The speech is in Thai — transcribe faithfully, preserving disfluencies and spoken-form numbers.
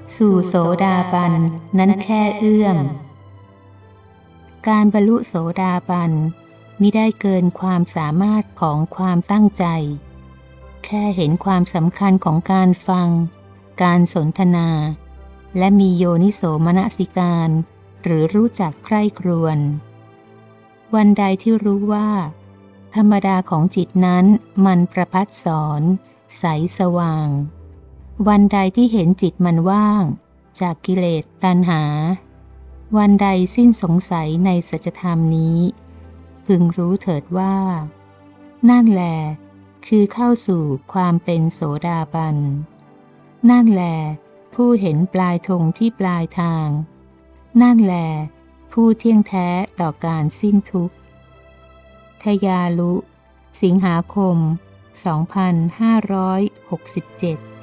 สู่โสดาบันนั้นแค่เอื้อมการบรรลุโสดาบันมิได้เกินความสามารถของความตั้งใจแค่เห็นความสำคัญของการฟังการสนทนาและมีโยนิโสมนสิการหรือรู้จักใคร่ครวญวันใดที่รู้ว่าธรรมดาของจิตนั้นมันประภัสสรใสสว่างวันใดที่เห็นจิตมันว่างจากกิเลสตัณหาวันใดสิ้นสงสัยในสัจธรรมนี้พึงรู้เถิดว่านั่นแลคือเข้าสู่ความเป็นโสดาบันนั่นแลผู้เห็นปลายธงที่ปลายทางนั่นแลผู้เที่ยงแท้ต่อการสิ้นทุกข์ทยาลุสิงหาคม สองพันห้าร้อยหกสิบเจ็ด